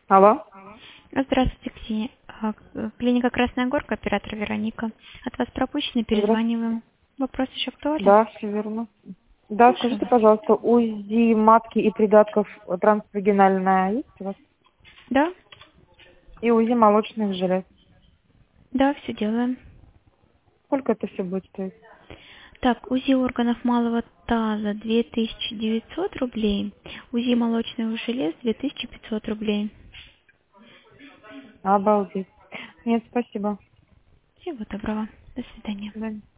Алло. Здравствуйте, клиника Красная Горка, оператор Вероника. От вас пропущено, Здравствуйте. перезваниваем. Вопрос еще актуален? Да, все верно. Да, Слушаю скажите, вас. пожалуйста, УЗИ матки и придатков трансвагинальная есть у вас? Да? И УЗИ молочных желез. Да, все делаем. Сколько это все будет стоить? Так, УЗИ органов малого таза 2900 рублей, УЗИ молочных желез 2500 рублей. Обалдеть. Нет, спасибо. Всего доброго. До свидания. До свидания.